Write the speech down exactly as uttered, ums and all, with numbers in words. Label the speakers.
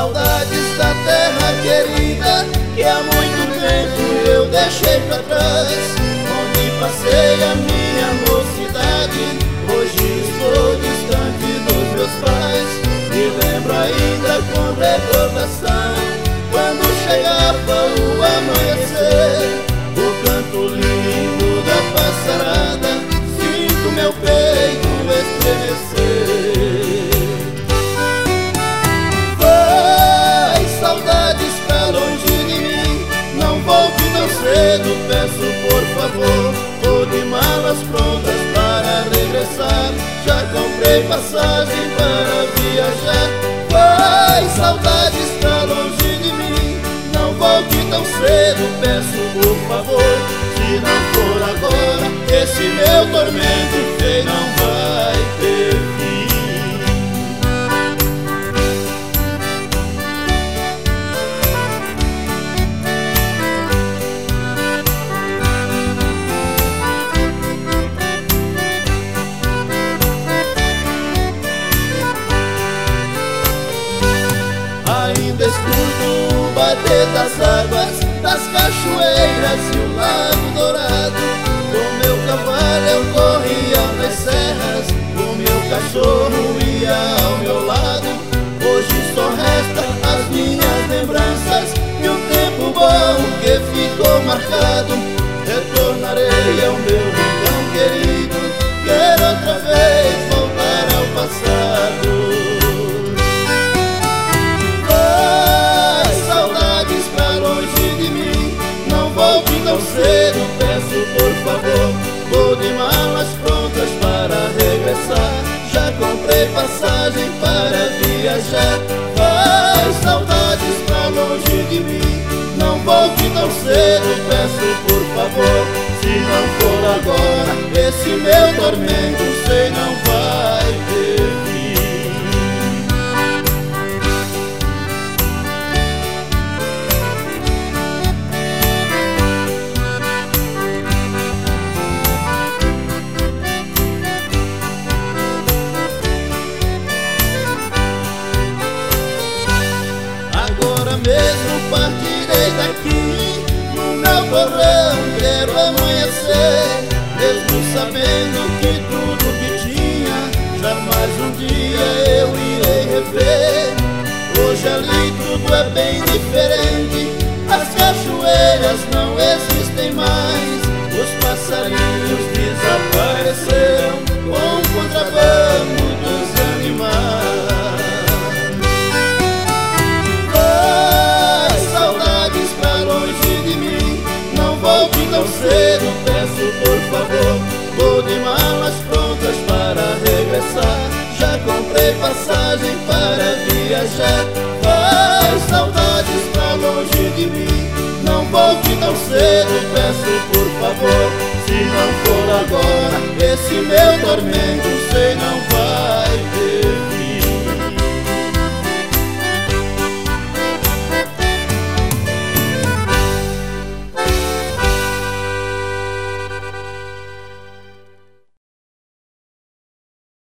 Speaker 1: saudades da terra querida que há muito tempo eu deixei pra trás, onde passei a minha mocidade. Hoje estou distante dos meus pais, me lembro ainda com recordação quando chegava o amanhecer, o canto lindo da passarada, sinto meu peito estremecer. Vai, saudades pra longe de mim, não volte tão cedo, peço por favor. Tô de malas prontas para regressar, já comprei passagem para viajar. Vai, saudades pra longe de mim, não volte tão cedo, peço por favor. Se não for agora, esse meu tormento feio não vai ter fim. Ainda escuto o bater das águas, das cachoeiras e o lago dourado. Com meu cavalo eu corria nas serras, o meu cachorro ia ao meu lado. Hoje só resta as minhas lembranças e o tempo bom que ficou marcado. Retornarei ao meu rincão querido, quero outra vez voltar ao passado. Tão cedo, peço por favor. Vou de malas prontas para regressar, já comprei passagem para viajar. Vai, saudades pra longe de mim, não volte tão cedo, peço por favor. Se não for agora, esse meu tormento sei não vai ter fim. Mesmo partirei daqui, no meu porão quero amanhecer, mesmo sabendo que tudo que tinha jamais um dia eu irei rever. Hoje ali tudo é bem diferente, as cachoeiras não existem mais, os passarinhos desapareceram com o contrabando dos animais. Tão cedo, peço por favor. Vou de malas prontas para regressar, já comprei passagem para viajar. Vai, saudades pra longe de mim, não volte tão cedo, peço por favor. Se não for agora, esse meu tormento